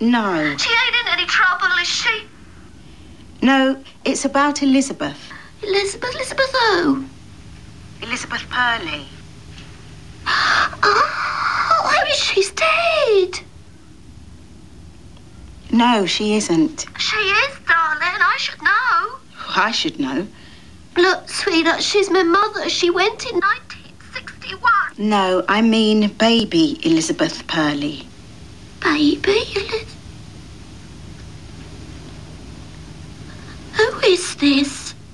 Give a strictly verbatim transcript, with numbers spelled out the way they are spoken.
No. She ain't in any trouble, is she? No, it's about Elizabeth. Elizabeth? Elizabeth who? Elizabeth Purley. Oh, maybe she's dead. No, she isn't. She is, darling. I should know. I should know. Look, sweetheart, she's my mother. She went in nineteen sixty-one. No, I mean baby Elizabeth Purley. Baby Elizabeth?